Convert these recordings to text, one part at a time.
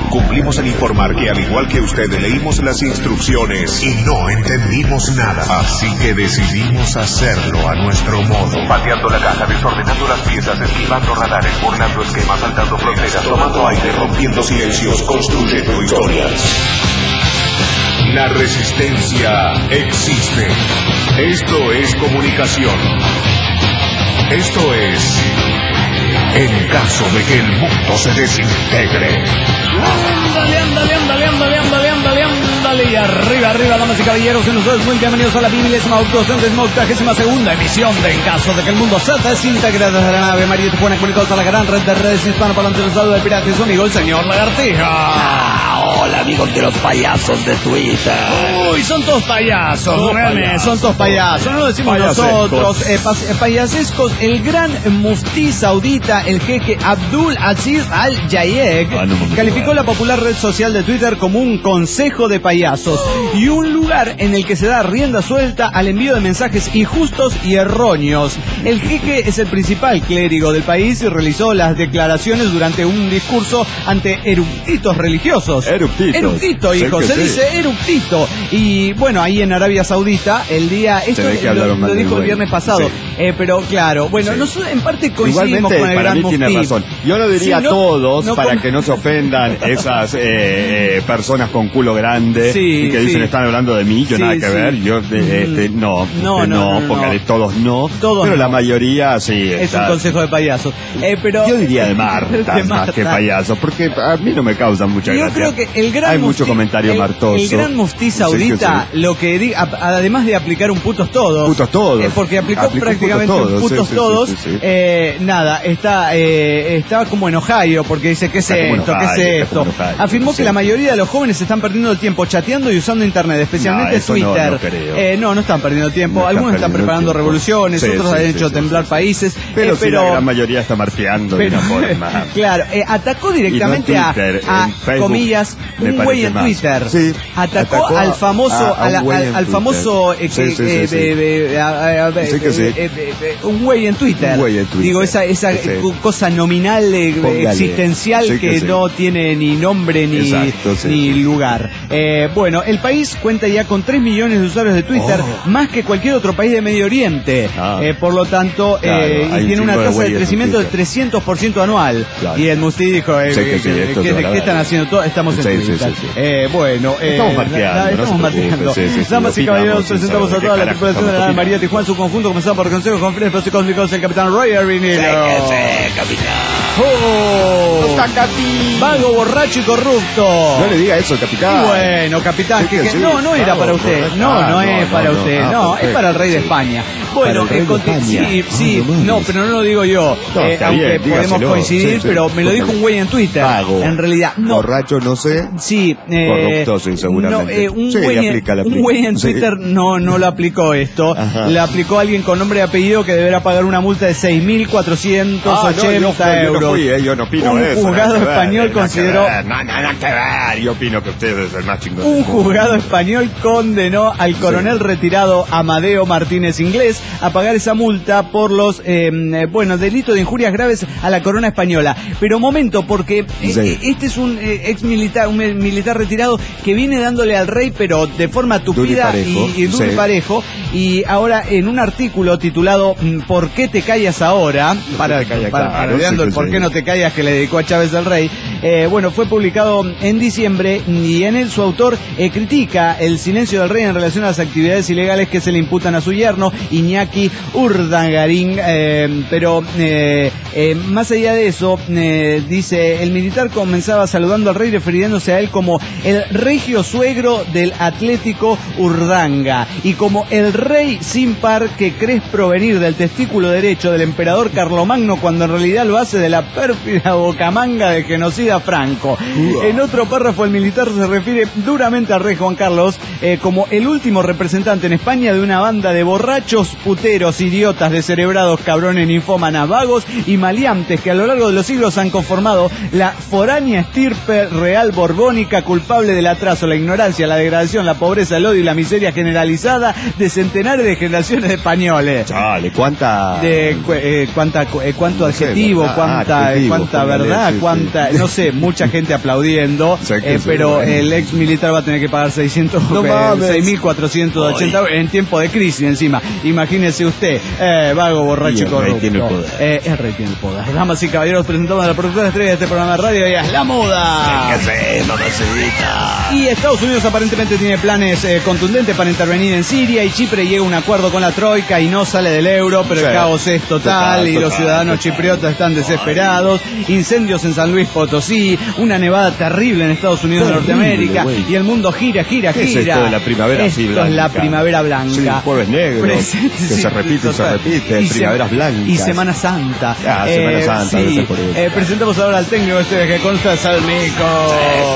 Cumplimos en informar que al igual que usted leímos las instrucciones y no entendimos nada. Así que decidimos hacerlo a nuestro modo. Pateando la caja, desordenando las piezas, esquivando radares, burlando esquemas, saltando fronteras, tomando aire, rompiendo silencios, construyendo historias. La resistencia existe. Esto es comunicación. Esto es... en caso de que el mundo se desintegre. Ándale, y arriba, damas y caballeros, y nosotros muy bienvenidos a la 22ª emisión de En caso de que el mundo se desintegre desde la nave María Tijuana, comunicados a la gran red de redes hispanoparlantes del estado del pirata y su amigo el señor Lagartija. Hola, amigos de los payasos de Twitter. Uy, son todos payasos, son todos payasos, no lo decimos nosotros, payasescos. El gran muftí saudita, el jeque Abdul Aziz Al-Jayeg, calificó la popular red social de Twitter como un consejo de payasos y un lugar en el que se da rienda suelta al envío de mensajes injustos y erróneos. El jeque es el principal clérigo del país y realizó las declaraciones durante un discurso ante eructitos religiosos. Eructito, hijo, se dice eructito. Y bueno, ahí en Arabia Saudita, el día... Esto lo dijo el viernes pasado. Sí. Pero claro, bueno, nosotros en parte coincidimos con el gran muftí. Tiene razón. Yo no diría todos para que no se ofendan esas personas con culo grande y que dicen están hablando de mí, yo nada que ver. Yo no, porque de todos no. Pero la mayoría sí. Es un consejo de payasos. Pero yo diría de Marta más que payasos, porque a mí no me causan mucha gracia. Yo creo que el gran hay mucho comentario martoso. El gran muftí saudita, lo que además de aplicar un putos todos, porque aplicó prácticamente un putos todos, nada, está como en Ohio, porque dice ¿qué es esto? Afirmó que la mayoría de los jóvenes están perdiendo el tiempo chateando y usando internet, especialmente Twitter. No están perdiendo tiempo. Algunos están preparando revoluciones, otros han hecho temblar países, pero la gran mayoría está marteando de una forma. Claro, atacó directamente a comillas un güey en Twitter. Atacó al famoso un güey en Twitter. Digo, esa cosa nominal existencial que no tiene ni nombre ni lugar. Bueno, el país cuenta ya con 3 millones de usuarios de Twitter, más que cualquier otro país de Medio Oriente. Por lo tanto, y tiene una tasa de crecimiento del 300% anual. Y el muftí dijo, ¿qué están haciendo? Estamos en Twitter. Bueno, estamos marteando. Damas y caballeros, presentamos a toda la tripulación de la nave María Tijuana, su conjunto, comenzado por Consejo con fines cósmicos, el capitán Roger Vinilo. Vago, borracho y corrupto. No le diga eso, capitán. Bueno, capitán, no era para usted. No es para usted. No, es para el rey de España. Bueno, pero no lo digo yo. Aunque podemos coincidir, pero me lo dijo un güey en Twitter. En realidad, no. Borracho, no sé. Sí. Corrupto, sí, seguramente. Un güey en Twitter no lo aplicó esto. Le aplicó a alguien con nombre y apellido que deberá pagar una multa de 6.480 euros. Yo no opino un eso. Un juzgado español consideró... Nada que ver. Yo opino que usted es el más chingón. Un juzgado español condenó al coronel retirado Amadeo Martínez Inglés a pagar esa multa por los delitos de injurias graves a la corona española. Pero momento, porque este es un ex militar, un militar retirado que viene dándole al rey, pero de forma tupida y duro y parejo. Y ahora en un artículo titulado ¿Por qué te callas ahora? Parodiando el ¿Por qué no te callas? Que le dedicó a Chávez el Rey. Fue publicado en diciembre y en él su autor critica el silencio del rey en relación a las actividades ilegales que se le imputan a su yerno Iñaki Urdangarín, pero más allá de eso, dice, el militar comenzaba saludando al rey refiriéndose a él como el regio suegro del Atlético Urdanga y como el rey sin par que crees provenir del testículo derecho del emperador Carlomagno cuando en realidad lo hace de la pérfida bocamanga del genocida Franco. En otro párrafo el militar se refiere duramente al rey Juan Carlos como el último representante en España de una banda de borrachos, puteros, idiotas, descerebrados, cabrones, ninfómanas, vagos y maleantes que a lo largo de los siglos han conformado la foránea estirpe real borbónica culpable del atraso, la ignorancia, la degradación, la pobreza, el odio y la miseria generalizada, descendiente centenares de generaciones de españoles. Chale, ¿cuánto adjetivo, cuánta verdad, no sé, mucha gente aplaudiendo, pero el ex militar va a tener que pagar 6.480 en tiempo de crisis encima. Imagínese usted, vago, borracho y corrupto. El rey tiene el poder. Damas y caballeros, presentamos a la productora estrella de este programa de radio, y es La Muda. Y Estados Unidos aparentemente tiene planes contundentes para intervenir en Siria, y Chipre llega a un acuerdo con la troika y no sale del euro, pero el caos es total y los ciudadanos chipriotas están desesperados. Incendios en San Luis Potosí, una nevada terrible en Estados Unidos de Norteamérica, y el mundo gira. ¿Qué es esto de la primavera así blanca? Esto es la primavera blanca. Sí, jueves negro, que se repite y se repite, primaveras blancas. Y Semana Santa. Semana Santa. Sí. Presentamos ahora al técnico que consta de Salmico.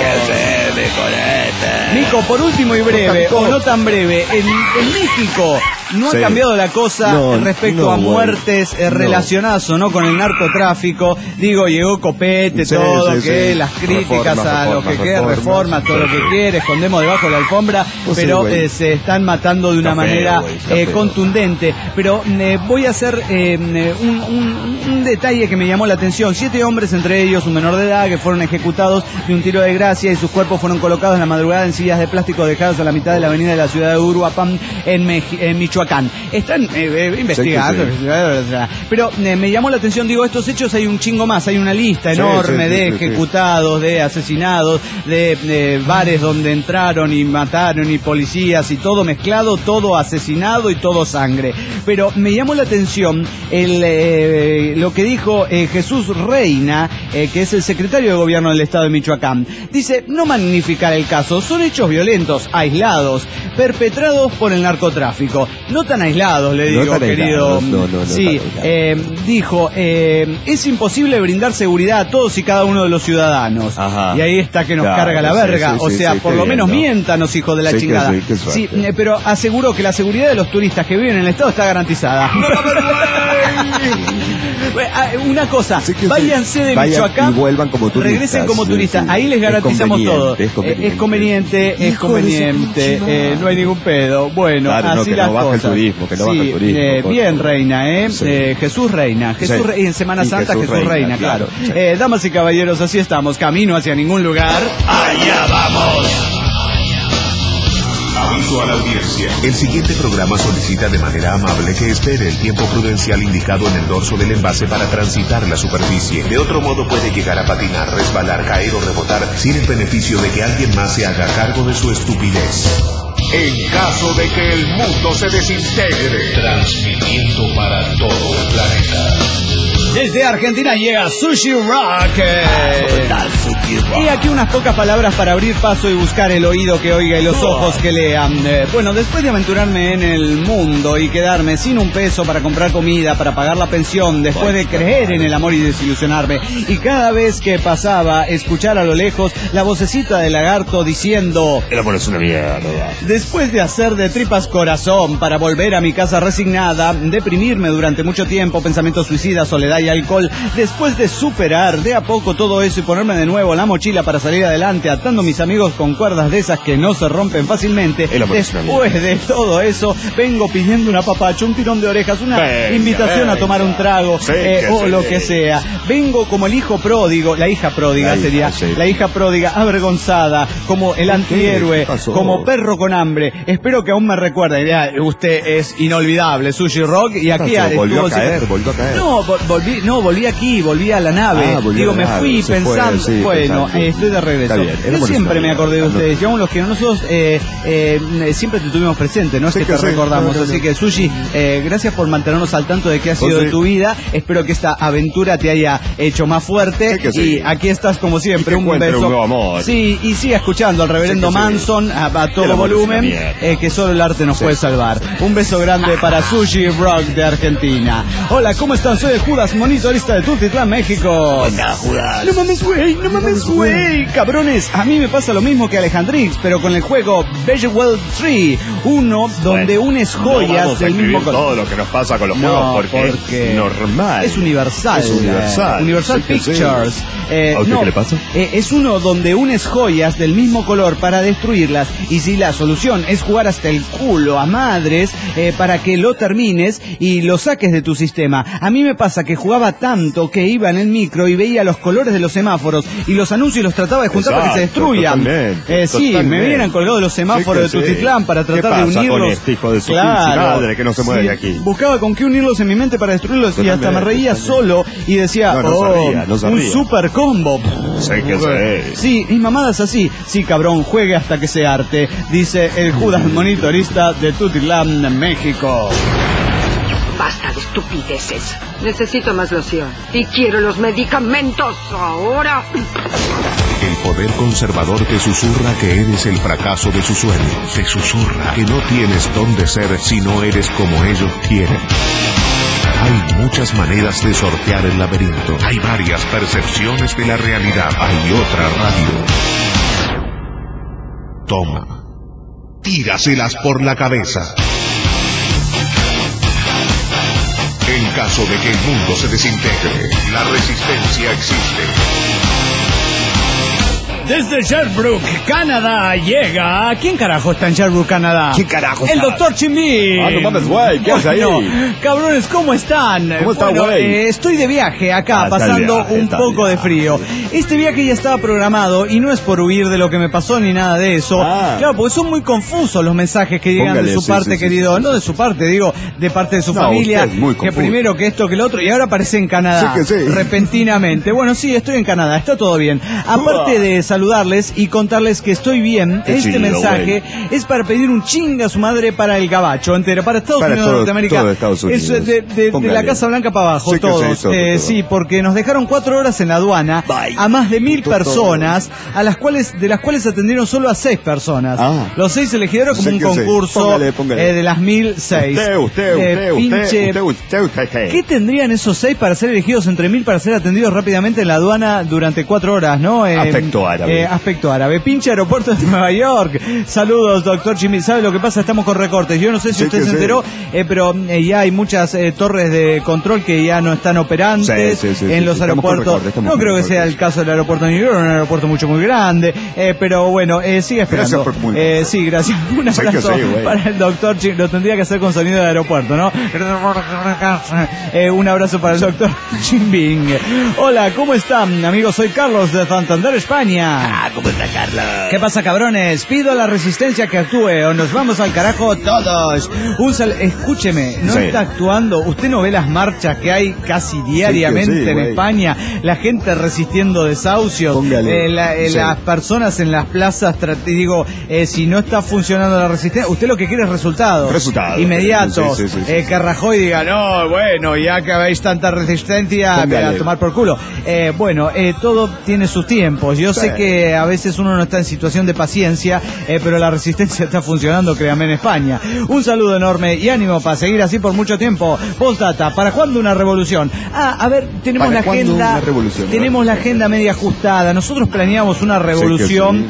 Mico, por último y breve, o no tan breve, en México no ha cambiado la cosa respecto a muertes relacionadas o no con el narcotráfico. Digo, llegó Copete, las críticas a lo que quede, reforma, todo lo que quiere, escondemos debajo de la alfombra, pero se están matando de una manera contundente. Pero voy a hacer un detalle que me llamó la atención. 7 hombres, entre ellos un menor de edad, que fueron ejecutados de un tiro de gracia, y sus cuerpos fueron colocados en la madrugada en sillas de plástico dejadas a la mitad de la avenida de la ciudad de Uruapan, en Michoacán. Están investigando, pero me llamó la atención, digo, estos hechos hay un chingo más, hay una lista enorme de ejecutados, de asesinados, de bares donde entraron y mataron, y policías, y todo mezclado, todo asesinado y todo sangre. Pero me llamó la atención lo que dijo Jesús Reina, que es el secretario de gobierno del estado de Michoacán. Dice, no magnificar el caso, son hechos violentos, aislados, perpetrados por el narcotráfico. No tan aislados, le digo, querido. Dijo, es imposible brindar seguridad a todos y cada uno de los ciudadanos. Ajá. Y ahí está que nos carga la verga. Por lo menos miéntanos, hijos de la chingada. Pero aseguró que la seguridad de los turistas que viven en el estado está garantizada. Una cosa, váyanse de Michoacán y vuelvan como turistas, regresen como turistas, ahí les garantizamos todo. Es conveniente, no hay ningún pedo. Bueno, claro, así las cosas. Bien, Reina, Jesús Reina, y en Semana Santa Jesús Reina, claro. Damas y caballeros, así estamos, camino hacia ningún lugar. ¡Allá vamos! Aviso a la audiencia. El siguiente programa solicita de manera amable que espere el tiempo prudencial indicado en el dorso del envase para transitar la superficie. De otro modo puede llegar a patinar, resbalar, caer o rebotar sin el beneficio de que alguien más se haga cargo de su estupidez. En caso de que el mundo se desintegre. Transmitiendo para todo el planeta. Desde Argentina llega Sushi Rock. Y aquí unas pocas palabras para abrir paso y buscar el oído que oiga y los ojos que lean. Bueno, después de aventurarme en el mundo y quedarme sin un peso para comprar comida, para pagar la pensión, después de creer en el amor y desilusionarme, y cada vez que pasaba, escuchar a lo lejos la vocecita del lagarto diciendo: el amor es una mierda. Después de hacer de tripas corazón para volver a mi casa resignada, deprimirme durante mucho tiempo, pensamientos suicidas, soledad y alcohol, después de superar de a poco todo eso y ponerme de nuevo la mochila para salir adelante, atando mis amigos con cuerdas de esas que no se rompen fácilmente, después de todo eso, vengo pidiendo un apapacho, un tirón de orejas, una invitación a tomar un trago, o lo que sea. Vengo como el hijo pródigo, la hija pródiga sería, la hija pródiga avergonzada, como el antihéroe, como perro con hambre. Espero que aún me recuerden. Usted es inolvidable, Sushi Rock, y aquí volvió a caer. Volví aquí, volví a la nave. Me fui pensando, estoy de regreso. Yo siempre me acordé de ustedes, digamos, los que nosotros siempre te tuvimos presente, no es que te recordamos. Así que, Sushi, gracias por mantenernos al tanto de qué ha sido de tu vida. Espero que esta aventura te haya hecho más fuerte. Y aquí estás como siempre, un beso. Y siga escuchando al reverendo Manson a todo volumen, que solo el arte nos puede salvar. Un beso grande para Sushi Rock de Argentina. Hola, ¿cómo están? Soy el Judas, monitorista de Tultitlán, México. Hola, Judas. No mames, güey, cabrones. A mí me pasa lo mismo que Alejandrix, pero con el juego Bejeweled 3, uno donde unes joyas del mismo color. Todo lo que nos pasa con los juegos, porque es normal. Es universal. Universal Pictures. ¿A usted qué le pasa? Es uno donde unes joyas del mismo color para destruirlas, y si la solución es jugar hasta el culo a madres para que lo termines y lo saques de tu sistema. A mí me pasa que jugaba tanto que iba en el micro y veía los colores de los semáforos y los anuncios y los trataba de juntar para que se destruyan. Sí, me hubieran colgado de los semáforos de Tutitlán para tratar de unirlos. Con este hijo de su madre que no se mueve de aquí? Buscaba con qué unirlos en mi mente para destruirlos y hasta me reía solo y decía, no sabía. Un super combo. Sé que sé. Sí, mi mamada es así. Sí, cabrón, juegue hasta que se harte, dice el Judas monitorista de Tutitlán, México. Basta de estupideces. Necesito más loción. Y quiero los medicamentos ahora. El poder conservador te susurra que eres el fracaso de sus sueños. Te susurra que no tienes dónde ser si no eres como ellos quieren. Hay muchas maneras de sortear el laberinto. Hay varias percepciones de la realidad. Hay otra radio. Toma. Tíraselas por la cabeza. En caso de que el mundo se desintegre, la resistencia existe. Desde Sherbrooke, Canadá, llega... ¿Quién carajo está en Sherbrooke, Canadá? ¿Quién carajo está? El Dr. Chimbín. No mames, güey, ¿qué haces ahí? Cabrones, ¿cómo están? ¿Cómo está, güey? Estoy de viaje acá, pasando un poco de frío. Este viaje ya estaba programado y no es por huir de lo que me pasó ni nada de eso. Claro, porque son muy confusos los mensajes que llegan de su parte, querido. No de su parte, digo, de parte de su familia. Que primero, que esto, que lo otro, y ahora aparece en Canadá. Repentinamente. Bueno, sí, estoy en Canadá, está todo bien. Aparte de saludarles y contarles que estoy bien, este mensaje es para pedir un chinga a su madre para el gabacho entero, para Estados Unidos de Norteamérica. Todo Estados Unidos. Es de la Casa Blanca para abajo, todos. Sí, porque nos dejaron 4 horas en la aduana a más de 1000 personas, de las cuales atendieron solo a 6 personas. Los 6 se eligieron como un concurso de las 1006. ¿Qué tendrían esos 6 para ser elegidos entre 1000 para ser atendidos rápidamente en la aduana durante 4 horas, no? Aspecto árabe. Pinche aeropuerto de Nueva York. Saludos, doctor Jimmy. ¿Sabe lo que pasa? Estamos con recortes. Yo no sé si usted se enteró, pero ya hay muchas torres de control que ya no están operantes en los aeropuertos. No creo que sea el caso del aeropuerto de New York, un aeropuerto muy grande. Pero bueno, sigue esperando. Sí, gracias. Un abrazo para el doctor Jimmy. Lo tendría que hacer con sonido de aeropuerto, ¿no? Un abrazo para el doctor Jimmy. Hola, ¿cómo están, amigos? Soy Carlos de Santander, España. ¿Cómo está, Carlos? ¿Qué pasa, cabrones? Pido a la resistencia que actúe o nos vamos al carajo todos. Escúcheme, no está actuando. ¿Usted no ve las marchas que hay casi diariamente en España? La gente resistiendo desahucios. Las personas en las plazas, si no está funcionando la resistencia, usted lo que quiere es resultados. Inmediatos. Que Rajoy diga, no, bueno, ya que habéis tanta resistencia, a tomar por culo. Todo tiene sus tiempos. Yo sé que a veces uno no está en situación de paciencia, pero la resistencia está funcionando, créanme, en España. Un saludo enorme y ánimo para seguir así por mucho tiempo. Postdata, ¿para cuándo una revolución? A ver, tenemos la agenda. Tenemos la agenda media ajustada. Nosotros planeamos una revolución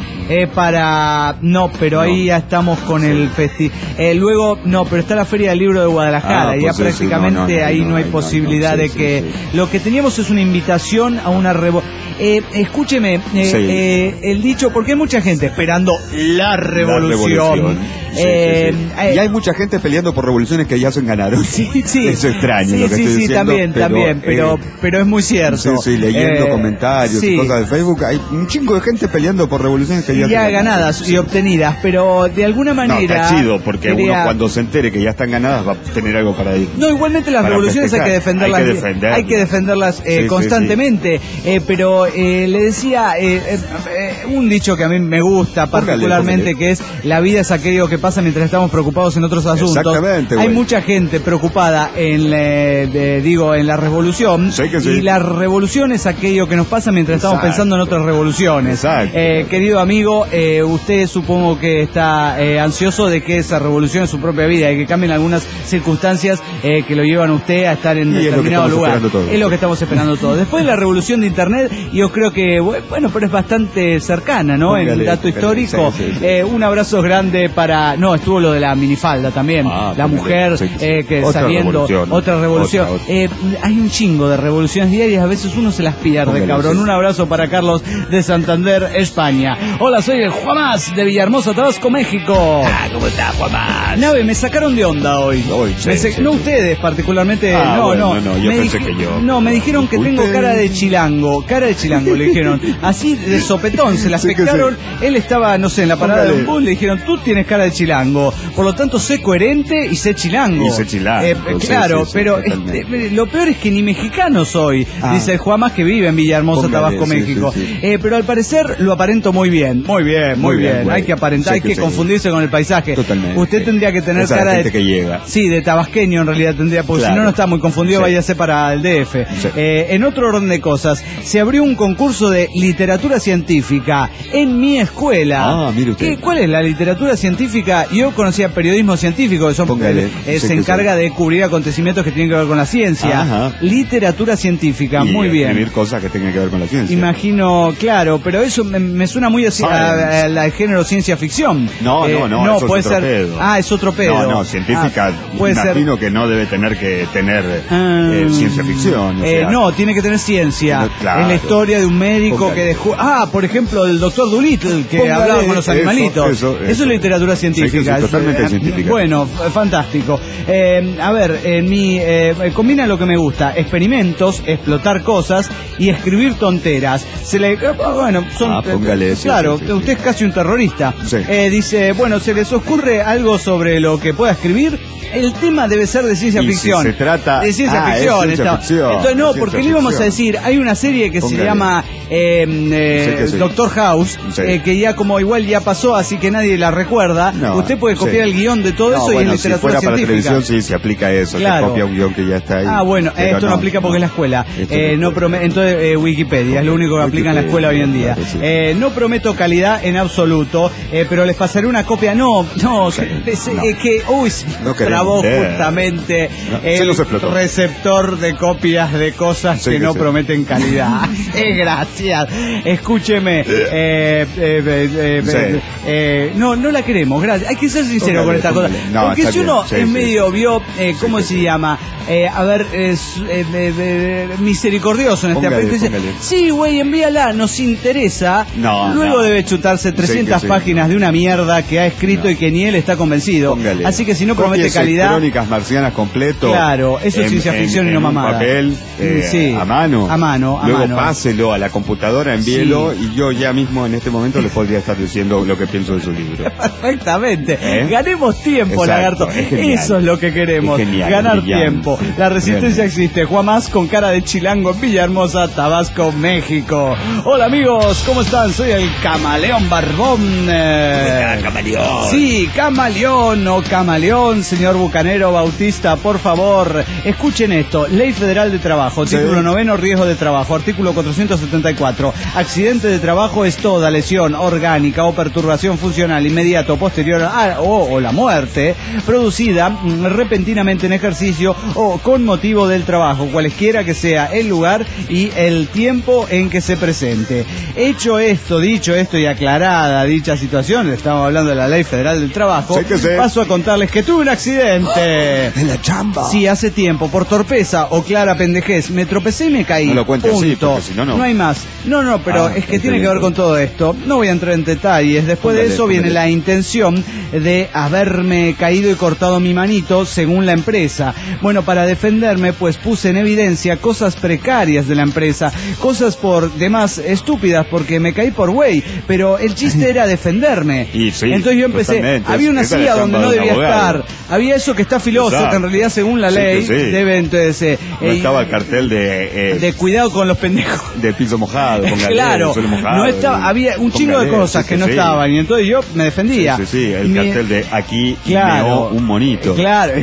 ahí ya estamos con el luego, pero está la Feria del Libro de Guadalajara y ya prácticamente ahí no hay posibilidad de que... Lo que teníamos es una invitación a una revolución. Escúcheme, el dicho, porque hay mucha gente esperando la revolución. Y hay mucha gente peleando por revoluciones que ya se ganaron. Sí. Es extraño lo que estoy diciendo. También, pero es muy cierto. Leyendo comentarios y cosas de Facebook, hay un chingo de gente peleando por revoluciones que ya ganadas y obtenidas, pero de alguna manera... No, está chido, porque uno cuando se entere que ya están ganadas va a tener algo para ir. No, igualmente las revoluciones hay que defenderlas. Hay que defenderlas constantemente. Pero le decía un dicho que a mí me gusta particularmente, que es: la vida es aquello que pasa mientras estamos preocupados en otros asuntos. Exactamente. Hay mucha gente preocupada en la revolución, y la revolución es aquello que nos pasa mientras estamos pensando en otras revoluciones. Querido amigo, usted supongo que está ansioso de que esa revolución en su propia vida y que cambien algunas circunstancias que lo llevan a usted a estar en determinado lugar. Es lo que estamos esperando todos. Después de la revolución de Internet, yo creo que, pero es bastante cercana, ¿no? En el dato histórico. Un abrazo grande para No, estuvo lo de la minifalda también. La mujer que otra saliendo, revolución, otra revolución. Hay un chingo de revoluciones diarias, a veces uno se las pierde, cabrón. Un abrazo para Carlos de Santander, España. Hola, soy el Juamás de Villahermosa, Tabasco, México. ¿Cómo está, Juamás? Nave, me sacaron de onda hoy. No ustedes particularmente, no, yo pensé que yo. No, me dijeron que tengo cara de chilango, le dijeron. Así de sopetón, se las pescaron. Él estaba, no sé, en la parada de un bus, le dijeron, tú tienes cara de chilango. Por lo tanto, sé coherente y sé chilango. Claro, pero lo peor es que ni mexicano soy, dice el Juamás, que vive en Villahermosa, Tabasco, México. Pero al parecer lo aparento muy bien. Muy bien. Hay que aparentar, hay que confundirse con el paisaje. Totalmente. Usted tendría que tener cara de que llega. Sí, de tabasqueño en realidad tendría, porque si no está muy confundido, váyase para el DF. En otro orden de cosas, se abrió un concurso de literatura científica en mi escuela. Mire usted. ¿Cuál es la literatura científica? Yo conocía periodismo científico, que se encarga de cubrir acontecimientos que tienen que ver con la ciencia. Literatura científica, muy bien. Escribir cosas que tengan que ver con la ciencia. Imagino, claro, pero eso me suena muy así al género ciencia ficción. No, eso puede es otro ser. Pedo. Es otro pedo. No, científica, puede imagino ser que no debe tener ciencia ficción. No, tiene que tener ciencia. Es la historia de un médico que dejó. Por ejemplo, el doctor Dolittle, que hablaba con los animalitos. Eso es literatura científica. Totalmente científica. Bueno, fantástico. A ver, combina lo que me gusta: experimentos, explotar cosas y escribir tonteras. Póngale. Claro, usted es casi un terrorista. Dice, ¿se les ocurre algo sobre lo que pueda escribir? El tema debe ser de ciencia ficción. Si se trata de ciencia ficción. Entonces no, porque le íbamos a decir, hay una serie que se llama Doctor House, que ya como igual ya pasó, así que nadie la recuerda. Usted puede copiar el guión de todo eso y es literatura si fuera científica. Para televisión sí se aplica eso, claro. Se copia un guión que ya está ahí. Esto no aplica porque es la escuela. Entonces Wikipedia es lo único que aplica en la escuela hoy en día. No prometo calidad en absoluto, pero les pasaré una copia. Justamente el receptor de copias de cosas que no prometen calidad. Gracias. Escúcheme. No la queremos, gracias. Hay que ser sincero con esta cosa. Porque si uno es medio ¿cómo se llama? Misericordioso en este aspecto. Dice, sí, güey, envíala, nos interesa. Luego debe chutarse 300 páginas de una mierda que ha escrito y que ni él está convencido. Así que si no promete calidad. Crónicas marcianas completo. Claro, eso es ciencia ficción y no mamada. Papel, a mano. Luego páselo a la computadora, envíelo y yo ya mismo en este momento les podría estar diciendo lo que pienso de su libro. Perfectamente. Ganemos tiempo, Lagarto. Eso es lo que queremos. Ganar tiempo. La resistencia existe. Juamás con cara de chilango en Villahermosa, Tabasco, México. Hola amigos, ¿cómo están? Soy el Camaleón Barbón. Camaleón. Sí, Camaleón o Camaleón, señor Bucanero Bautista, por favor, escuchen esto. Ley Federal de Trabajo, título 9, riesgo de trabajo, artículo 474. Accidente de trabajo es toda lesión orgánica o perturbación funcional inmediata o posterior o la muerte producida repentinamente en ejercicio o con motivo del trabajo, cualesquiera que sea el lugar y el tiempo en que se presente. Dicho esto y aclarada dicha situación, estamos hablando de la Ley Federal del Trabajo, paso a contarles que tuve un accidente. En la chamba. Sí, hace tiempo, por torpeza o clara pendejez, me tropecé y me caí. No lo cuente así, porque si no, no hay más. Pero es que tiene que ver con todo esto. No voy a entrar en detalles. Después de eso viene la intención de haberme caído y cortado mi manito, según la empresa. Bueno, para defenderme, pues puse en evidencia cosas precarias de la empresa, cosas por demás estúpidas, porque me caí por güey, pero el chiste era defenderme. Entonces yo empecé, había una silla donde no debía estar, había eso que está filoso, que en realidad según la ley debe entonces... no estaba el cartel de cuidado con los pendejos. De piso mojado, claro, mojado, no estaba, había un chingo de cosas que no estaban, y entonces yo me defendía. El cartel de aquí meó un monito. Claro,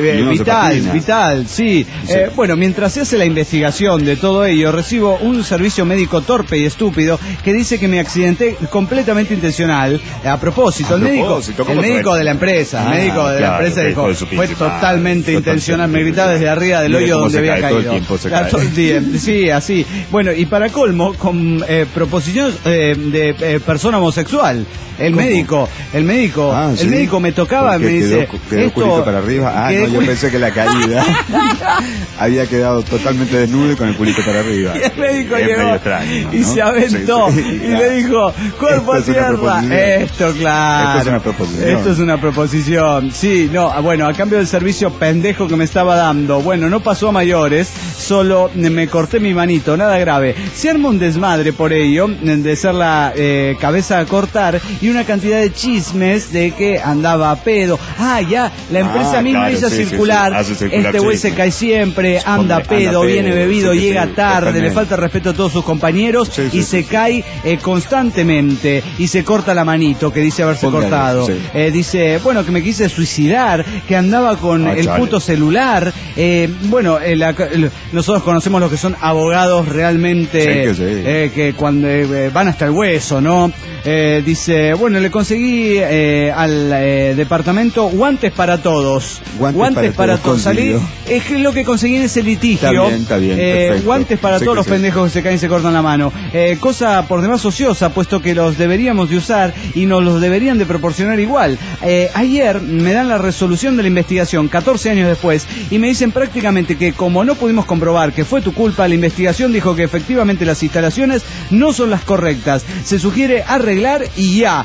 vital, sí. Bueno, mientras se hace la investigación de todo ello, recibo un servicio médico torpe y estúpido que dice que me accidenté completamente intencional. A propósito, el médico de la empresa, dijo, fue totalmente intencional, me gritaba desde arriba del hoyo donde había caído. Todo el tiempo, sí, así. Bueno, y para colmo, con proposiciones de persona homosexual. El médico el médico me tocaba, me dice, quedó culito para arriba. No, yo pensé que la caída había quedado totalmente desnudo y con el culito para arriba. Y el médico llegó y se aventó y le dijo, cuerpo a tierra. Esto, claro. Esto es una proposición. Sí, no, bueno, a cambio del servicio pendejo que me estaba dando. Bueno, no pasó a mayores, solo me corté mi manito, nada grave. Se arma un desmadre por ello, de ser la cabeza a cortar, y una cantidad de chismes de que andaba a pedo. Ya, la empresa misma hizo circular. Este güey se cae siempre, anda a pedo, viene bebido, llega tarde, le falta respeto a todos sus compañeros y se cae constantemente y se corta la manito, que dice haberse cortado. Dice, bueno, que me quise suicidar, que andaba con el puto celular. Bueno, nosotros conocemos los que son abogados realmente que cuando van hasta el hueso, ¿no? Dice, bueno, le conseguí al departamento guantes para todos. Guantes para todos. Salí, es que lo que conseguí en ese litigio. Está bien, guantes para todos los pendejos que se caen y se cortan la mano. Cosa por demás ociosa, puesto que los deberíamos de usar y nos los deberían de proporcionar igual. Ayer me dan la resolución de la investigación, 14 años después, y me dicen prácticamente que como no pudimos comprobar que fue tu culpa, la investigación dijo que efectivamente las instalaciones no son las correctas. Se sugiere arreglar y ya.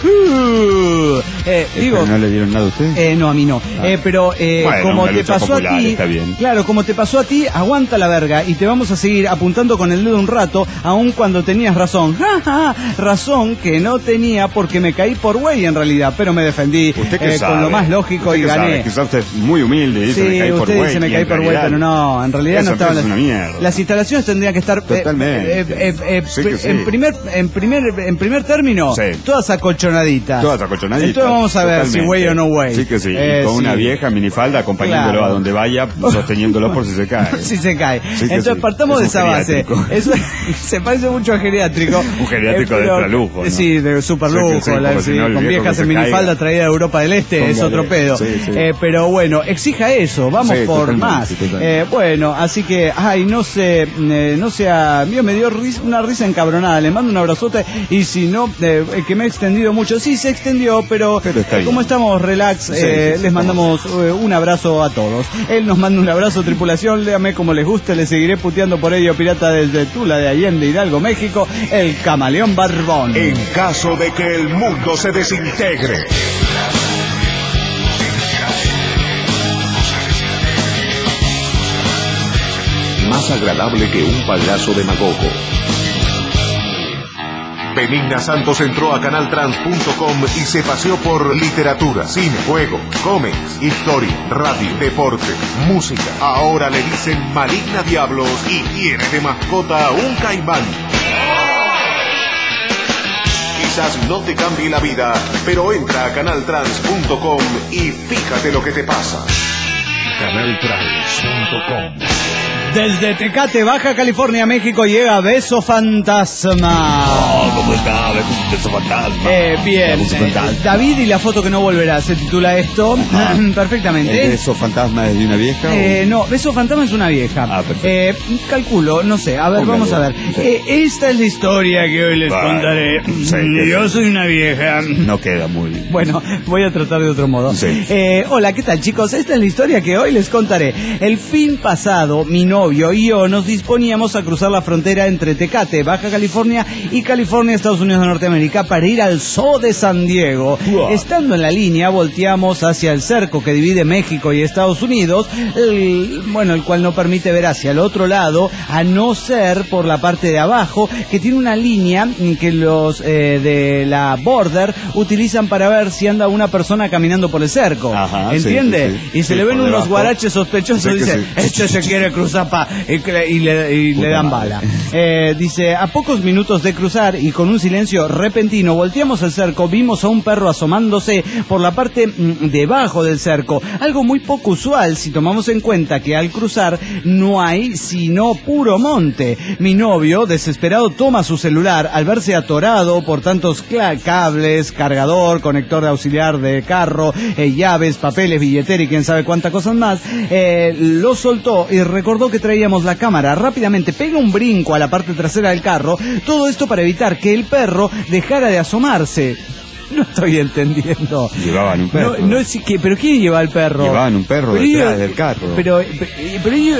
Digo, ¿no le dieron nada a usted? No, a mí no. Pero bueno, como te pasó popular, a ti, claro, como te pasó a ti, aguanta la verga y te vamos a seguir apuntando con el dedo un rato, aun cuando tenías razón. Razón que no tenía porque me caí por güey en realidad, pero me defendí con lo más lógico y gané. Quizás usted es muy humilde, dice me caí por güey. Usted dice me caí por güey, pero no, en realidad no estaban las instalaciones tendrían que estar totalmente. En primer término, todas acolchonaditas. Entonces vamos a ver si güey o no güey. Sí que sí. Y con una vieja minifalda acompañándolo a donde vaya, sosteniéndolo por si se cae. Si se cae. Entonces partamos de esa base. Eso se parece mucho al geriátrico. Un geriátrico de extralujo, ¿no? Sí, de superlujo. Con viejas en minifalda traída de Europa del Este, es otro pedo. Pero bueno, exija eso, vamos por más. Bueno, así que, no sé, mío me dio una risa encabronada. Le mando un abrazote y si no, que me he extendido mucho. Sí, se extendió, pero como estamos relax, les mandamos un abrazo a todos. Él nos manda un abrazo, tripulación, léame como les guste, le seguiré puteando por ello, pirata desde Tula de Allende, Hidalgo, México, el camaleón barbón. En caso de que el mundo se desintegre. Más agradable que un payaso demagogo. Benigna Santos entró a canaltrans.com y se paseó por literatura, cine, juego, cómics, historia, radio, deporte, música. Ahora le dicen Maligna Diablos y tiene de mascota un caimán. Quizás no te cambie la vida, pero entra a canaltrans.com y fíjate lo que te pasa. canaltrans.com. Desde Tecate, Baja California, México, llega Beso Fantasma. ¿Cómo está? Beso Fantasma. Bien. David y la foto que no volverá, se titula esto. Perfectamente. ¿El Beso Fantasma es de una vieja? No, Beso Fantasma es una vieja. Perfecto. Calculo, no sé. A ver, vamos a ver. Esta es la historia que hoy les contaré. Yo soy una vieja. No queda muy bien. Bueno, voy a tratar de otro modo. Hola, ¿qué tal, chicos? Esta es la historia que hoy les contaré. El fin pasado, mi novio y yo nos disponíamos a cruzar la frontera entre Tecate, Baja California y California, Estados Unidos de Norteamérica, para ir al Zoo de San Diego. Estando en la línea, volteamos hacia el cerco que divide México y Estados Unidos, el cual no permite ver hacia el otro lado, a no ser por la parte de abajo, que tiene una línea que los de la Border utilizan para ver si anda una persona caminando por el cerco. ¿Entiende? Y se le ven unos guaraches sospechosos y dice, este se quiere cruzar y le dan bala. Dice, a pocos minutos de cruzar y con un silencio repentino, volteamos el cerco, vimos a un perro asomándose por la parte debajo del cerco, algo muy poco usual si tomamos en cuenta que al cruzar no hay sino puro monte. Mi novio, desesperado, toma su celular al verse atorado por tantos cables, cargador, conector de auxiliar de carro, llaves, papeles, billetera y quién sabe cuántas cosas más. Lo soltó y recordó que traíamos la cámara. Rápidamente pega un brinco a la parte trasera del carro, todo esto para evitar que el perro dejara de asomarse. No estoy entendiendo. Llevaban un perro. No es que, pero ¿quién lleva el perro? Llevaban un perro detrás del carro. Pero ellos,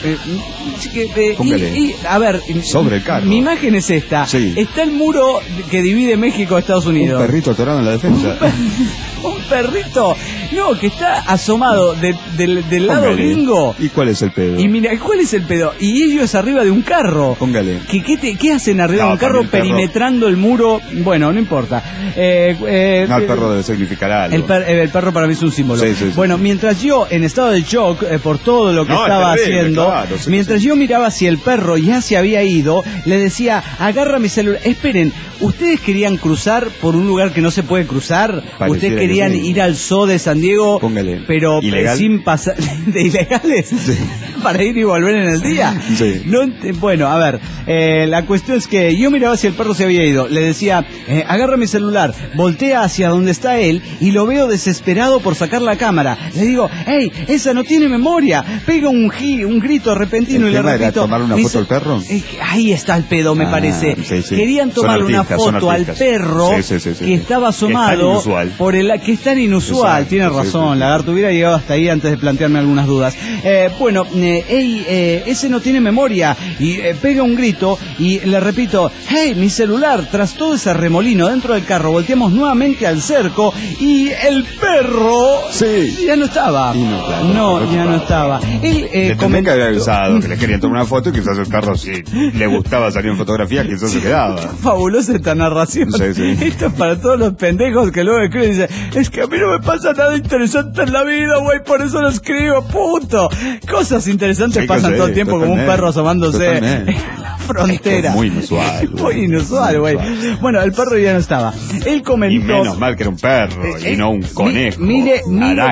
a ver, sobre el carro. Mi imagen es esta. Sí. Está el muro que divide México de Estados Unidos. Un perrito atorado en la defensa. Un perrito, no, que está asomado del lado gringo. ¿Y cuál es el pedo? Y mira, ¿cuál es el pedo? Y ellos arriba de un carro. Póngale. ¿Qué hacen arriba de un carro perimetrando el muro? Bueno, no importa. El perro debe significar algo. El perro para mí es un símbolo. Sí. Bueno, mientras yo, en estado de shock por todo lo que estaba haciendo, claro, mientras yo miraba si el perro ya se había ido, le decía, agarra mi celular. Esperen, ¿ustedes querían cruzar por un lugar que no se puede cruzar? ¿Ustedes querían ir al zoo de San Diego? Póngale. Pero ¿ilegal? Sin pasar... ¿De ilegales? Sí. Para ir y volver en el día. Sí. Bueno, a ver, la cuestión es que yo miraba si el perro se había ido. Le decía, agarra mi celular, voltea hacia donde está él y lo veo desesperado por sacar la cámara. Le digo, hey, esa no tiene memoria. Pega un grito repentino y le repito. ¿Era tomar una foto al perro? Ahí está el pedo, me parece. Sí. Querían tomarle una foto al perro que estaba asomado por que es tan inusual. Tiene razón, Lagarto, hubiera llegado hasta ahí antes de plantearme algunas dudas. Bueno, ese no tiene memoria y pega un grito y le repito, hey, mi celular. Tras todo ese remolino dentro del carro, volteamos nuevamente al cerco y el perro ya no estaba. Ya no estaba. Él comentó que había avisado que le querían tomar una foto y quizás el perro, si le gustaba salir en fotografía, quizás se quedaba. Fabulosa esta narración. Sí. Esto es para todos los pendejos que luego escriben y dicen, es que a mí no me pasa nada interesante en la vida, güey, por eso lo escribo, punto. Cosas interesantes pasan todo el tiempo, como un perro asomándose en la frontera. Es muy inusual. Muy inusual, güey. Bueno, el perro ya no estaba. Él comentó... Y menos mal que era un perro y no un conejo. Mire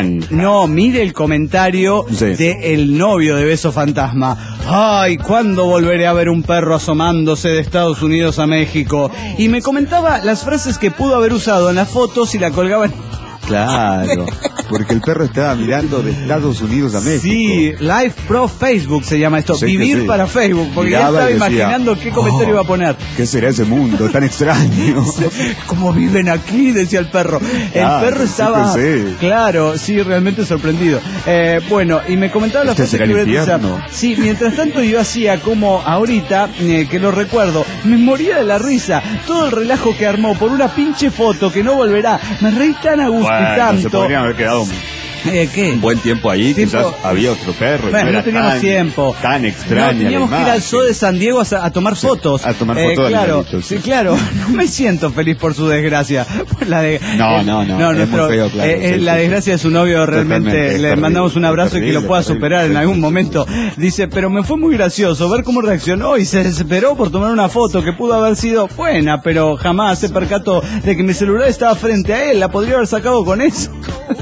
el comentario de el novio de Beso Fantasma. Ay, ¿cuándo volveré a ver un perro asomándose de Estados Unidos a México? Y me comentaba las frases que pudo haber usado en las fotos y la colgaba en... Claro, porque el perro estaba mirando de Estados Unidos a México. Sí, Live Pro Facebook se llama esto, Vivir para Facebook, porque ya estaba imaginando qué comentario iba a poner. ¿Qué será ese mundo tan extraño? ¿Cómo viven aquí? Decía el perro. El perro estaba, claro, sí, realmente sorprendido. Bueno, y me comentaba la frase que infierno. Sí, mientras tanto yo hacía como ahorita, que lo recuerdo, me moría de la risa, todo el relajo que armó por una pinche foto que no volverá. Me reí tan a gusto. Bueno, se podrían haber quedado ¿qué? un buen tiempo ahí, quizás había otro perro. Bueno, no teníamos tiempo. Tan extraño. No, teníamos que ir al zoo de San Diego a tomar fotos. A tomar fotos claro, claro. No me siento feliz por su desgracia. No, es muy feo, claro. La desgracia de su novio, realmente le mandamos un abrazo y que lo pueda superar en algún momento. Dice, pero me fue muy gracioso ver cómo reaccionó y se desesperó por tomar una foto que pudo haber sido buena, pero jamás se percató de que mi celular estaba frente a él. La podría haber sacado con eso.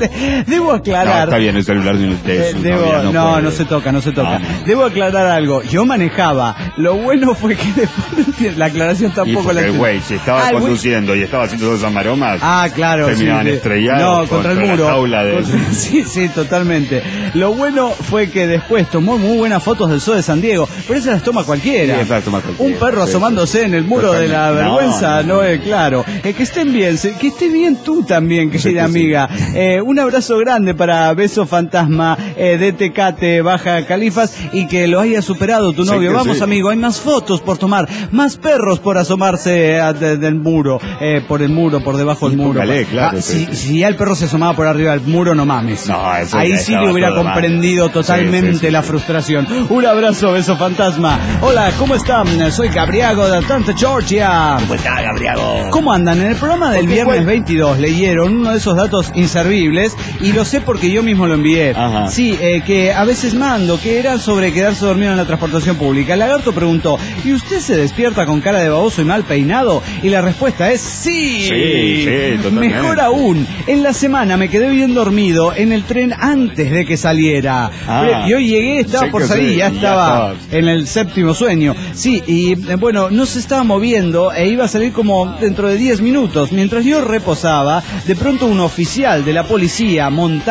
Debo aclarar. No, está bien el celular de eso. No se toca. Debo aclarar algo. Yo manejaba. Lo bueno fue que después la aclaración tampoco la entiendo. Güey, si estaba conduciendo y estaba haciendo todas esas maromas. Claro. Terminaban estrellados contra el muro. La jaula de... Sí, totalmente. Lo bueno fue que después tomó muy buenas fotos del zoo de San Diego, pero esas las toma cualquiera. Un perro asomándose en el muro de la vergüenza, no es claro. Que estén bien, que esté bien tú también, querida amiga. Un abrazo grande para Beso Fantasma de Tecate, Baja Califas, y que lo haya superado tu novio. Vamos, amigo, hay más fotos por tomar, más perros por asomarse del muro, por el muro, por debajo del muro. Claro, si ya el perro se asomaba por arriba del muro, no mames. Ahí sí le hubiera comprendido totalmente la frustración. Un abrazo, Beso Fantasma. Hola, ¿cómo están? Soy Gabriago de Atlanta, Georgia. ¿Cómo está, Gabriago? ¿Cómo andan? En el programa del viernes 22 leyeron uno de esos datos inservibles y lo sé porque yo mismo lo envié. Ajá. Sí, que a veces mando, que era sobre quedarse dormido en la transportación pública. El Lagarto preguntó, ¿y usted se despierta con cara de baboso y mal peinado? Y la respuesta es sí. Sí, totalmente. Mejor aún, en la semana me quedé bien dormido en el tren antes de que saliera. Y hoy llegué, estaba por salir, ya estaba en el séptimo sueño. Sí, y bueno, no se estaba moviendo e iba a salir como dentro de 10 minutos. Mientras yo reposaba, de pronto un oficial de la policía montado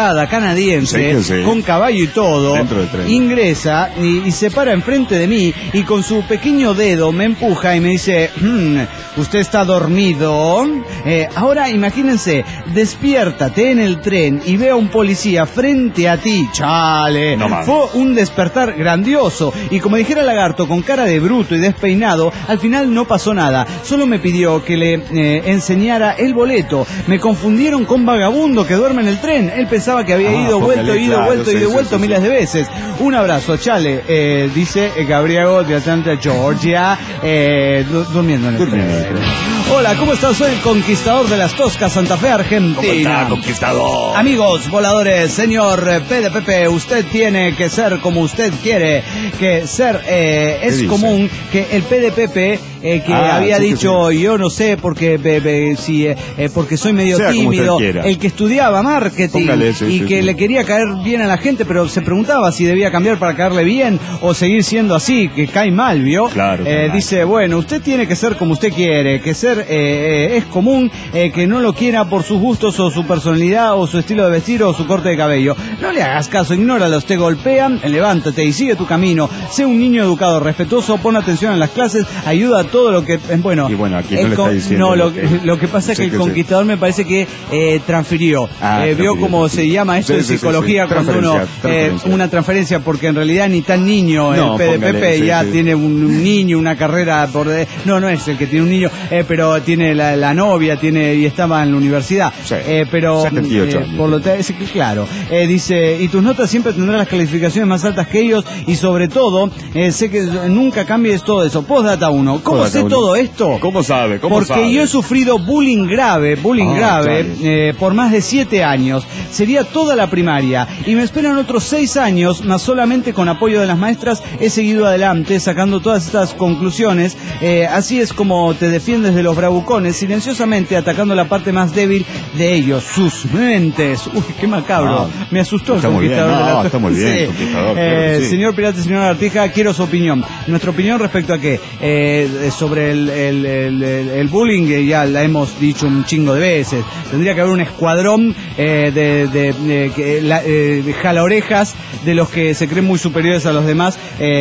privada canadiense, con caballo y todo, ingresa y se para enfrente de mí y con su pequeño dedo me empuja y me dice, ¿usted está dormido? Ahora imagínense, despiértate en el tren y ve a un policía frente a ti. Chale, fue un despertar grandioso y como dijera Lagarto, con cara de bruto y despeinado, al final no pasó nada, solo me pidió que le enseñara el boleto. Me confundieron con vagabundo que duerme en el tren. Él pensaba que había ido, vuelto miles de veces. Un abrazo, chale, dice Gabriego de Atlanta, Georgia, durmiendo en el tren. Hola, ¿cómo estás? Soy el conquistador de las Toscas, Santa Fe, Argentina. ¿Cómo está, conquistador? Amigos voladores, señor PDPP, usted tiene que ser como usted quiere. Que ser es común que el PDPP que había dicho, yo no sé, porque porque soy medio tímido, el que estudiaba marketing que le quería caer bien a la gente, pero se preguntaba si debía cambiar para caerle bien o seguir siendo así, que cae mal, ¿vio? Claro, dice, bueno, usted tiene que ser como usted quiere, que ser es común que no lo quiera por sus gustos o su personalidad o su estilo de vestir o su corte de cabello. No le hagas caso, ignóralos, te golpean, levántate y sigue tu camino. Sé un niño educado, respetuoso, pon atención en las clases, ayuda a todo lo que... Bueno, y bueno, aquí no le está diciendo. No, lo que pasa es que el conquistador me parece que transfirió. Vio cómo se llama esto en psicología cuando uno... una transferencia, porque en realidad ni tan niño el PDPP ya tiene un niño, una carrera por... No es el que tiene un niño, pero tiene la novia, y estaba en la universidad. Pero 78 años. Por lo tanto, claro. Dice, y tus notas siempre tendrán las calificaciones más altas que ellos y sobre todo, sé que nunca cambies todo eso. Postdata 1. ¿Cómo sé todo esto? ¿Cómo sabe? Porque yo he sufrido bullying grave por más de 7 años. Sería toda la primaria. Y me esperan otros 6 años, más solamente con apoyo de las maestras he seguido adelante, sacando todas estas conclusiones. Así es como te defiendes de los bravucones, silenciosamente atacando la parte más débil de ellos, sus mentes. Uy, qué macabro. Me asustó el conquistador. Está muy bien, conquistador. Señor Pirata, señor Artija, quiero su opinión. Nuestra opinión respecto a qué? Sobre el bullying, ya la hemos dicho un chingo de veces. Tendría que haber un escuadrón de jalaorejas de los que se creen muy superiores a los demás.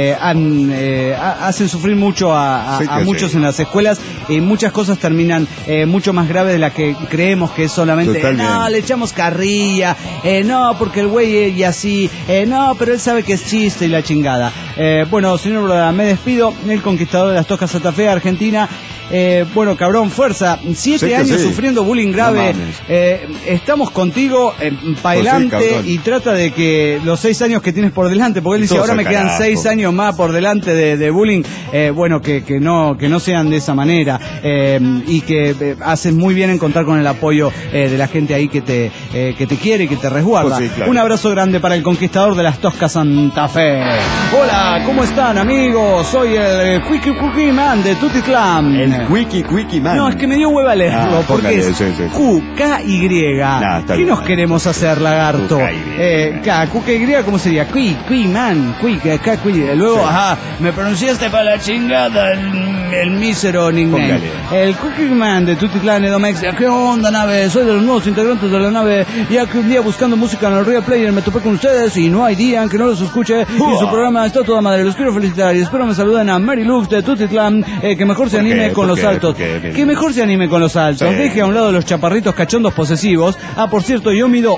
Hacen sufrir mucho a muchos en las escuelas y muchas cosas terminan mucho más graves de las que creemos que es solamente no, le echamos carrilla, no, porque el güey y así, no, pero él sabe que es chiste y la chingada. Bueno, señor, me despido, el conquistador de las Toscas, Santa Fe, Argentina. Bueno, cabrón, fuerza, 7 años sufriendo bullying grave, estamos contigo, para adelante, y trata de que los 6 años que tienes por delante, porque él dice, ahora me quedan 6 años más por delante de bullying, bueno, que no sean de esa manera, y que hacen muy bien en contar con el apoyo de la gente ahí que te quiere y que te resguarda. Pues sí, claro. Un abrazo grande para el conquistador de las Toscas, Santa Fe. Hola, ¿cómo están, amigos? Soy el Quickie Man de Tutitlán. El Quickie Man. No, es que me dio hueva leerlo, porque es Q-K-Y. ¿Qué nos queremos hacer, Lagarto? Q-K-Y, ¿cómo sería? Quickie Man. Luego, me pronunciaste para la chingada el mísero nickname. El Quickie Man de Tutitlán, Edomex. ¿Qué onda, nave? Soy de los nuevos integrantes de la nave. Ya que un día buscando música en el Real Player me topé con ustedes y no hay día en que no los escuche. Y su programa está toda madre. Los quiero felicitar y espero me saluden a Mary Lux de Tutitlán, que mejor se anime con los saltos. Que mejor se anime con los saltos. Deje a un lado los chaparritos cachondos posesivos. Por cierto, yo mido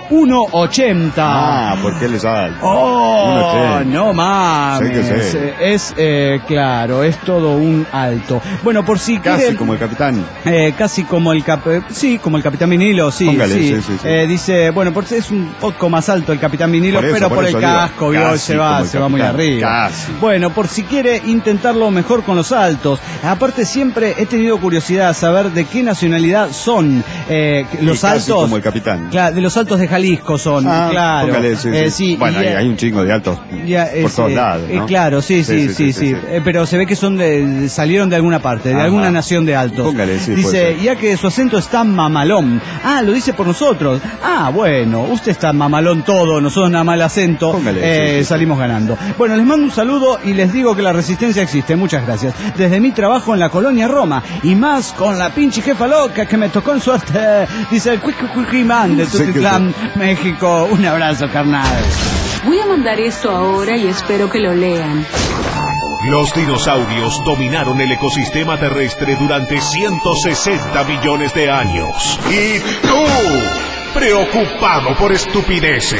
1.80. ¿Por qué les alto? 1.80. No mames. Es claro, es todo un alto. Bueno, por si casi quieren, como el capitán. Casi como el como el capitán Vinilo, sí. Póngale, sí. Dice, bueno, es un poco más alto el capitán Vinilo, pero por el casco, se va muy arriba. Casi. Bueno, por si quiere intentarlo mejor con los saltos. Aparte, siempre he tenido curiosidad saber de qué nacionalidad son los saltos. Como el capitán. Claro, de los saltos de Jalisco son, claro. Póngale, sí. Bueno, hay un chingo de altos por todos lados, ¿no? Claro, sí. Pero se ve que salieron de alguna parte, de alguna nación de altos. Póngale, dice, ya que su acento está mamalón. Lo dice por nosotros. Bueno, usted está mamalón todo, nosotros nada más el acento. Póngale, salimos ganando. Bueno, les mando un saludo y les digo que la resistencia existe. Muchas gracias. Desde mi trabajo en la colonia Roma. broma. Y más con la pinche jefa loca que me tocó en suerte. Dice el Cuicuicuimán de Tutitlán, México. Un abrazo, carnal. Voy a mandar esto ahora y espero que lo lean. Los dinosaurios dominaron el ecosistema terrestre durante 160 millones de años. Y tú, preocupado por estupideces.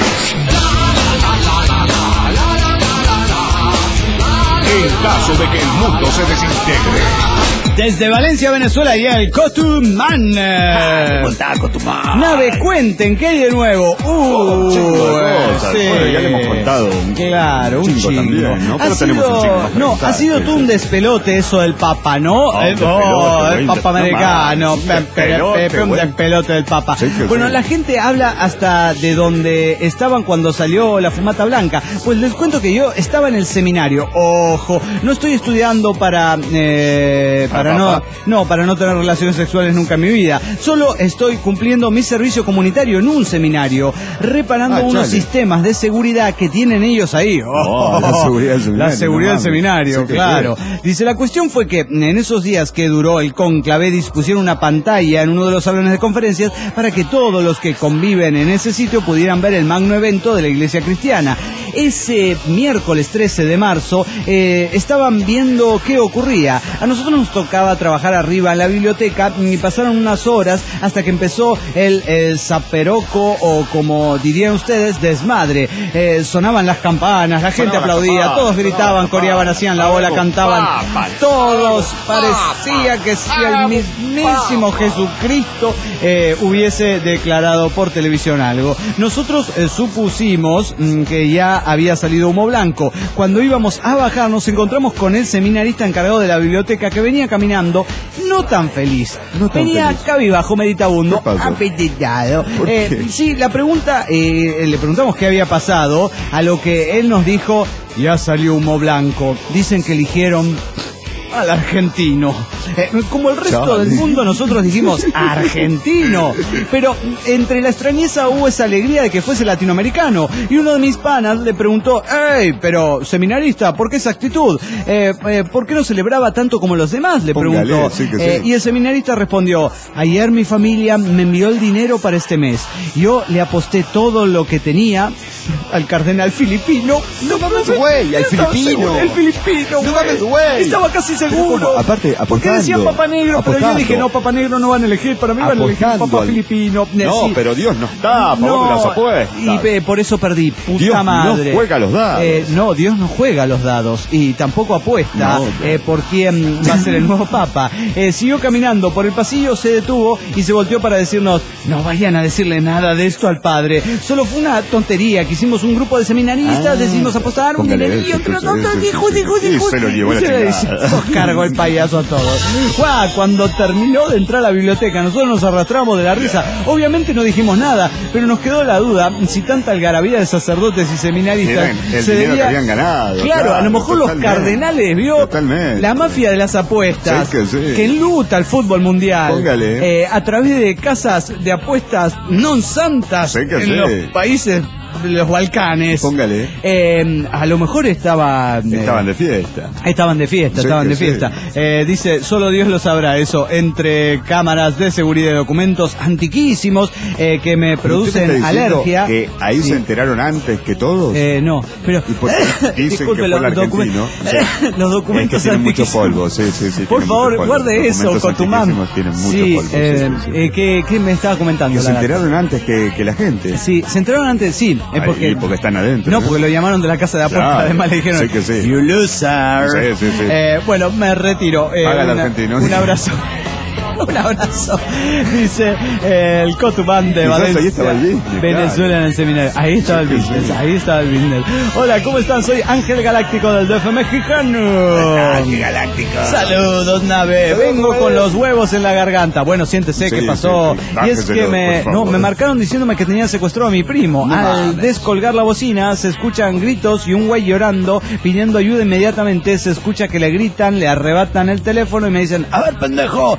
En caso de que el mundo se desintegre. Desde Valencia, Venezuela, y el Cotumán. ¿Cómo está, Cotumán? Nave, cuenten, ¿qué hay de nuevo? Sí. Bueno, ya le hemos contado. Claro, un chingo también, ¿no? Pero tenemos un chingo. No, ha sido todo un despelote eso del Papa, ¿no? El Papa americano. Un despelote del Papa. Bueno, la gente habla hasta de donde estaban cuando salió la fumata blanca. Pues les cuento que yo estaba en el seminario. Ojo, no estoy estudiando para no tener relaciones sexuales nunca en mi vida. Solo estoy cumpliendo mi servicio comunitario en un seminario, reparando unos sistemas de seguridad que tienen ellos ahí. La seguridad del seminario, claro. Dice, la cuestión fue que en esos días que duró el cónclave dispusieron una pantalla en uno de los salones de conferencias para que todos los que conviven en ese sitio pudieran ver el magno evento de la Iglesia Cristiana. Ese miércoles 13 de marzo estaban viendo qué ocurría. A nosotros nos tocaba trabajar arriba en la biblioteca y pasaron unas horas hasta que empezó el zaperoco, o como dirían ustedes, desmadre. Sonaban las campanas, la gente aplaudía, todos gritaban, coreaban, hacían la ola, cantaban. Todos parecía que si el mismísimo Jesucristo hubiese declarado por televisión algo. Nosotros supusimos que ya había salido humo blanco. Cuando íbamos a bajar nos encontramos con el seminarista encargado de la biblioteca, que venía caminando no tan feliz. Venía cabizbajo, meditabundo, apetitado. Sí, la pregunta, le preguntamos qué había pasado, a lo que él nos dijo: ya salió humo blanco. Dicen que eligieron al argentino. Como el resto del mundo, nosotros dijimos argentino, pero entre la extrañeza hubo esa alegría de que fuese latinoamericano. Y uno de mis panas le preguntó: pero seminarista, ¿por qué esa actitud? ¿Por qué no celebraba tanto como los demás? Le preguntó. Sí. Y el seminarista respondió: ayer mi familia me envió el dinero para este mes. Yo le aposté todo lo que tenía al cardenal filipino. No mames, güey, al filipino. El filipino, no mames, güey. Estaba casi seguro. Aparte, porque decían Papa Negro, pero yo dije: no, Papa Negro no van a elegir, para mí van a elegir Papa Filipino. No, pero Dios no está a favor de las apuestas. Y por eso perdí, puta Dios madre. Dios no juega los dados. No, Dios no juega los dados y tampoco apuesta por quién va a ser el nuevo Papa. Siguió caminando por el pasillo, se detuvo y se volteó para decirnos: no vayan a decirle nada de esto al padre. Solo fue una tontería que hicimos un grupo de seminaristas, decidimos apostar un dinerillo entre nosotros. Y se lo llevó la chingada. Nos cargó el payaso a todos. Cuando terminó de entrar a la biblioteca, nosotros nos arrastramos de la risa. Obviamente no dijimos nada, pero nos quedó la duda si tanta algarabía de sacerdotes y seminaristas se debía que habían ganado. Claro, a lo mejor los cardenales vio la mafia de las apuestas que enluta el fútbol mundial a través de casas de apuestas non santas en los países de los Balcanes. A lo mejor estaban de fiesta. Estaban de fiesta. Dice: solo Dios lo sabrá eso, entre cámaras de seguridad y documentos antiquísimos que me producen alergia. Que ahí se enteraron antes que todos. No, pero dicen que fue el argentino. Los documentos tienen mucho polvo. Sí. Por favor, guarde eso, Cotumán. Tienen mucho polvo. ¿Qué me estaba comentando? Que se enteraron antes que la gente. Sí, se enteraron antes, sí. Porque están adentro. No, porque lo llamaron de la casa de apuestas. Además le dijeron: you loser. Sí. bueno, me retiro. Paga el argentino. Un abrazo. Un abrazo. Dice el Cotumán de Valencia. Ahí estaba el business, Venezuela en el seminario. Ahí estaba el business. Hola, ¿cómo están? Soy Ángel Galáctico del DF mexicano. Ángel Galáctico. Saludos, nave. Vengo con los huevos en la garganta. Bueno, siéntese qué pasó. Y es que me marcaron diciéndome que tenía secuestrado a mi primo. Al descolgar la bocina se escuchan gritos y un güey llorando, pidiendo ayuda inmediatamente. Se escucha que le gritan, le arrebatan el teléfono y me dicen: a ver, pendejo, tenemos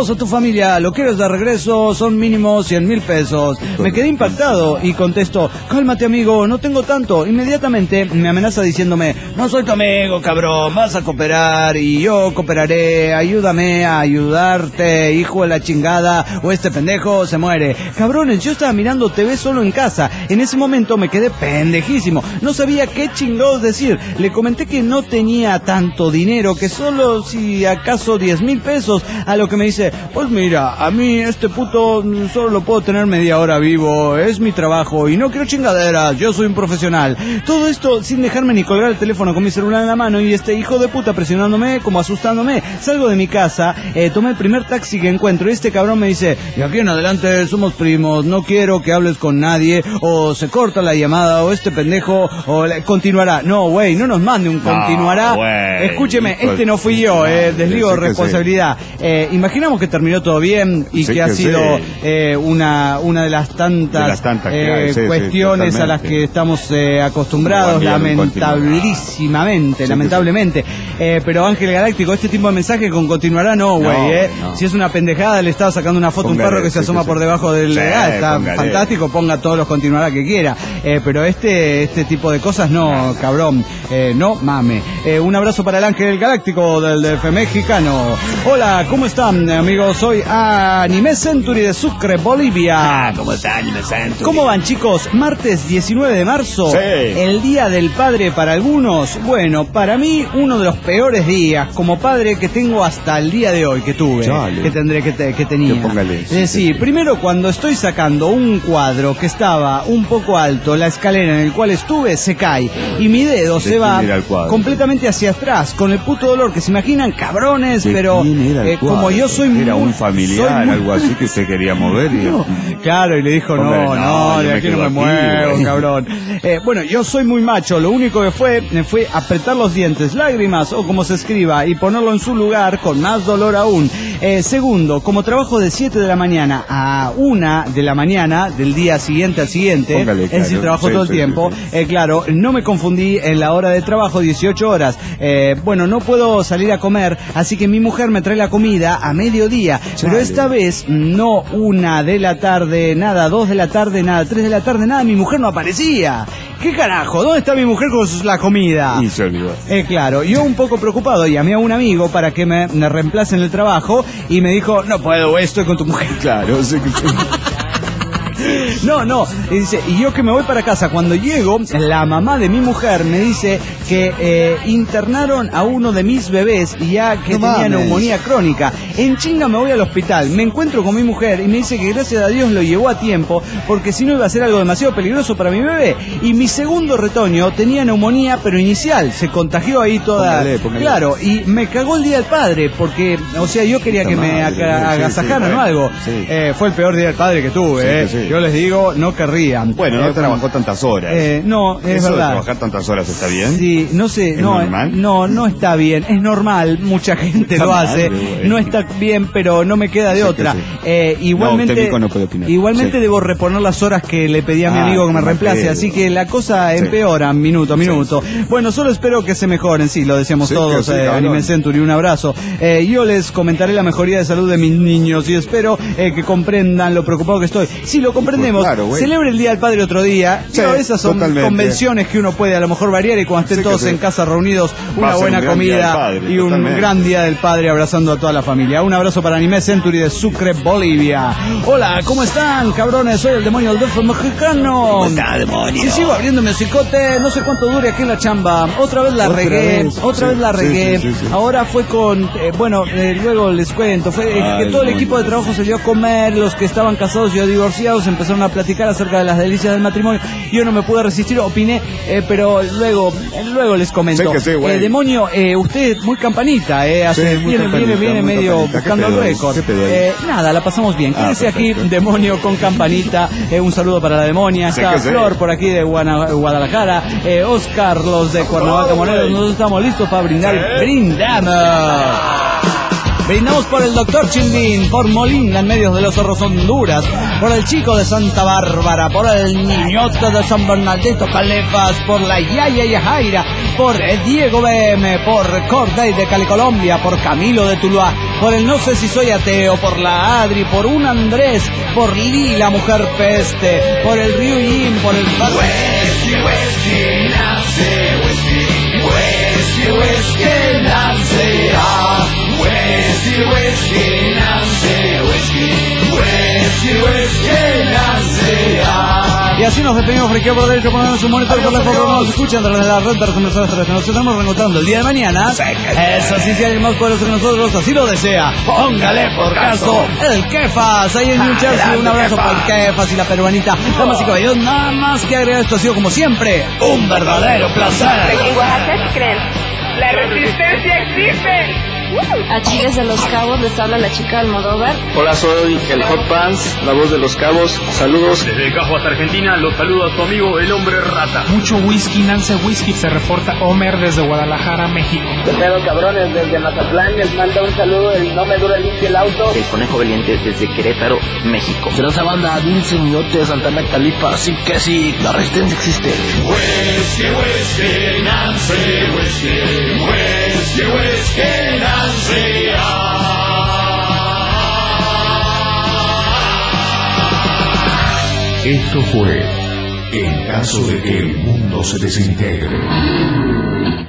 Tenemos a tu familia, ¿lo quieres de regreso? Son mínimo 100,000 pesos. Me quedé impactado y contesto, cálmate amigo, no tengo tanto. Inmediatamente me amenaza diciéndome, no soy tu amigo, cabrón, vas a cooperar y yo cooperaré, ayúdame a ayudarte, hijo de la chingada, o este pendejo se muere. Cabrones, yo estaba mirando TV solo en casa. En ese momento me quedé pendejísimo, no sabía qué chingados decir. Le comenté que no tenía tanto dinero, que solo si acaso 10,000 pesos, a lo que me dice, pues mira, a mí este puto solo lo puedo tener media hora vivo, es mi trabajo y no quiero chingaderas, yo soy un profesional. Todo esto sin dejarme ni colgar el teléfono con mi celular en la mano y este hijo de puta presionándome, como asustándome. Salgo de mi casa, tomé el primer taxi que encuentro y este cabrón me dice, y aquí en adelante somos primos, no quiero que hables con nadie, o se corta la llamada, o este pendejo, o continuará. No, güey, no nos mande un continuará. Wey, escúcheme, este no fui yo, desligo responsabilidad. Imaginamos que terminó todo bien y que ha sido una de las tantas cuestiones a las que estamos acostumbrados, lamentablemente. Pero Ángel Galáctico, este tipo de mensaje con continuará no, güey. No. Si es una pendejada, le estaba sacando una foto a un perro que se asoma por debajo del... está fantástico, ponga todos los continuará que quiera. Pero este tipo de cosas no, cabrón. No mame. Un abrazo para el Ángel Galáctico del DF mexicano. Hola, ¿cómo están, amigos? Soy Anime Century de Sucre, Bolivia. ¿Cómo está Anime Century? ¿Cómo van, chicos? Martes 19 de marzo, el Día del Padre para algunos. Bueno, para mí, uno de los peores días como padre que tengo hasta el día de hoy, que tuve, que tenía. Sí, primero cuando estoy sacando un cuadro que estaba un poco alto, la escalera en el cual estuve se cae y mi dedo se va completamente hacia atrás, con el puto dolor que se imaginan, cabrones, pero como yo soy era un familiar, algo así que se quería mover y... Claro, y le dijo, no, de aquí no me muevo, cabrón. Bueno, yo soy muy macho, lo único que fue apretar los dientes, lágrimas o como se escriba, y ponerlo en su lugar con más dolor aún. Segundo, como trabajo de 7 de la mañana a 1 de la mañana del día siguiente al siguiente, es decir, trabajo todo el tiempo, claro, no me confundí en la hora de trabajo, 18 horas. Bueno, no puedo salir a comer, así que mi mujer me trae la comida a mediodía, pero esta vez no 1 de la tarde, nada, 2 de la tarde, nada, 3 de la tarde, nada, mi mujer no aparecía. ¿Qué carajo? ¿Dónde está mi mujer con la comida? Y se olvidó. Claro, yo un poco preocupado llamé a un amigo para que me reemplace en el trabajo y me dijo, no puedo, estoy con tu mujer. Claro, sí. No, y dice, y yo que me voy para casa, cuando llego, la mamá de mi mujer me dice que internaron a uno de mis bebés y ya que tenía neumonía crónica. En chinga me voy al hospital, me encuentro con mi mujer y me dice que gracias a Dios lo llevó a tiempo, porque si no iba a ser algo demasiado peligroso para mi bebé. Y mi segundo retoño tenía neumonía, pero inicial, se contagió ahí toda... Póngale. Claro, y me cagó el Día del Padre, porque, o sea, yo quería que me agasajaran o algo. Fue el peor Día del Padre que tuve, Sí. Yo les digo, no querrían. Bueno, no trabajó tantas horas. No, es ¿Eso verdad. de trabajar tantas horas está bien? Sí, no sé. ¿Es normal? No está bien. Es normal, mucha gente lo hace. No está bien, pero no me queda de otra. Igualmente, no puede opinar. Igualmente debo reponer las horas que le pedí a mi amigo que me reemplace, así que la cosa empeora minuto a minuto. Bueno, solo espero que se mejoren, sí, lo decíamos todos, Anime Century, un abrazo. Yo les comentaré la mejoría de salud de mis niños y espero que comprendan lo preocupado que estoy. Sí, lo comprendemos. Claro, celebre el Día del Padre otro día. Esas son convenciones que uno puede a lo mejor variar y cuando estén todos en casa reunidos, una buena comida y un gran Día del Padre abrazando a toda la familia. Un abrazo para Anime Century de Sucre, Bolivia. Hola, ¿cómo están, cabrones? Soy el demonio del DF mexicano. ¿Cómo está, demonio? Si sigo abriendo mi hocicote, no sé cuánto dure aquí en la chamba. Otra vez la regué. Sí. Ahora fue con, luego les cuento, fue que todo el equipo de trabajo se dio a comer, los que estaban casados y divorciados empezaron a platicar acerca de las delicias del matrimonio. Yo no me pude resistir, opiné, pero luego les comento. Demonio, usted muy campanita, viene medio buscando el récord. Nada, la pasamos bien. Quédese aquí, demonio con campanita. Un saludo para la demonia. Está Flor por aquí de Guadalajara. Oscar, los de Cuernavaca, Morelos. Nosotros estamos listos para brindar. ¡Brindamos! Brindamos por el doctor Chindín, por Molinga en Medios de los Cerros Honduras, por el chico de Santa Bárbara, por el niñote de San Bernardito Calefas, por la Yaya Yajaira, por Diego BM, por Corday de Cali Colombia, por Camilo de Tuluá, por el No sé si soy ateo, por la Adri, por un Andrés, por Lila Mujer Peste, por el Ryujin, por el Whisky, whisky, nace, whisky, whisky, whisky, nace, whisky, whisky, nace, whisky, whisky, whisky, nace, y así nos despedimos, Frequeo por derecho, poniendo su monitor por la forma, nos escuchan desde la red de recomendaciones, nos estamos reencontrando el día de mañana. Eso sí, si alguien más poderoso que nosotros así lo desea, póngale por caso el Kefas, ahí en New Jersey. Un abrazo para el Kefas y la peruanita. Damas y caballeros, nada más que agregar, esto ha sido como siempre un verdadero placer. En Oaxaca, ¿qué creen? ¡La resistencia existe! A Chiles de los Cabos les habla la chica Almodóvar. Hola, soy el Hot Pants, la voz de los Cabos. Saludos. Desde Cajo hasta Argentina, los saludo a tu amigo el Hombre Rata. Mucho whisky, Nance Whisky. Se reporta Homer desde Guadalajara, México. ¿Qué pedo, cabrones? Desde Mazatlán les manda un saludo el No me dura limpio el auto. El Conejo Valiente desde Querétaro, México. Grosa banda, Dulce Muñote, Santana Califa. Así que sí, la resistencia existe. Whisky, whisky, Nance Whisky. Whisky, whisky, Nance. Esto fue En caso de que el mundo se desintegre.